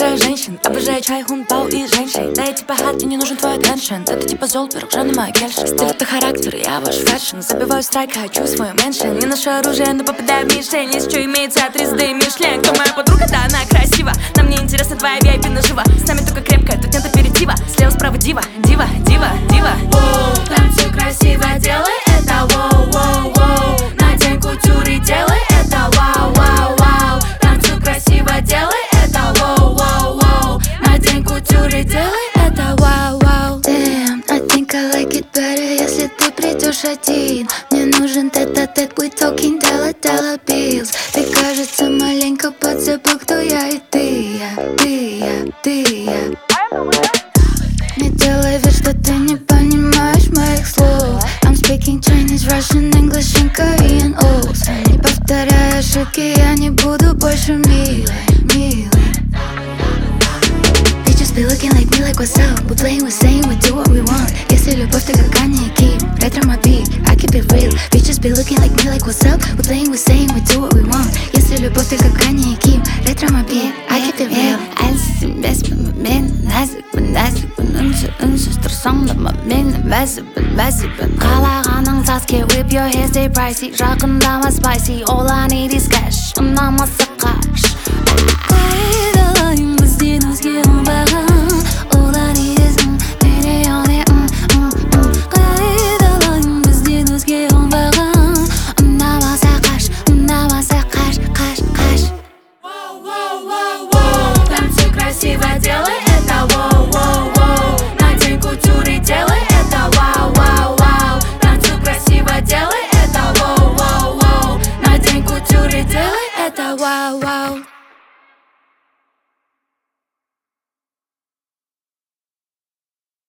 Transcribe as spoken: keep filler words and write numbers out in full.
обожаю женщин, обожаю чай, хунпау и женщин. Да я типа хат, мне не нужен твой attention. Это типа зол, пирог, жанна моя кельша. Стиль это характер, я ваш фэшн. Забиваю страйк, хочу свой меншин. Не ношу оружие, но попадаю в мишень. Есть что имеется от тридцать Мишлен. Кто моя подруга? Да, она красива. Нам не интересна твоя ви ай пи нажива. С нами только крепкая, тут нет аперитива. Слева, справа дива, дива, дива, дива. Воу, танцуй красиво, делай это, воу, воу, воу. Надень кутюр и делай это, вау, вау, вау. Танцуй красиво, делай это, воу, воу, воу. Надень кутюр и делай это, вау, вау. Damn, I think I like it better, если ты придешь один. Мне нужен тет-а-тет, we talking dollar, dollar bills. Ты, кажется, маленько подзабыл, кто я и ты я, ты я, ты я. Не делай вид, что ты не понимаешь моих слов. I'm speaking Chinese, Russian, English and Korean O's. Не повторяй ошибки, я не буду больше милой, милой. Bitches be looking like me, like what's up? We playing, we saying, we do what we want. Если любовь, ты как Kanye и Kim, ретро мой бит, I keep it real. Bitches be looking like me, like what's up? We playing, we saying, we do what we want. Если любовь, ты как Kanye и Kim, ретро мой бит, I keep it real. Альсин без момент, назик, назик, үнсіз, үнсіз тұрсаң да мені бәсіпін, бәсіпін. Қалағаның Sasuke, whip your hair, stay pricey. Жақындама spicy, all I need is cash. Ұнамаса қаш,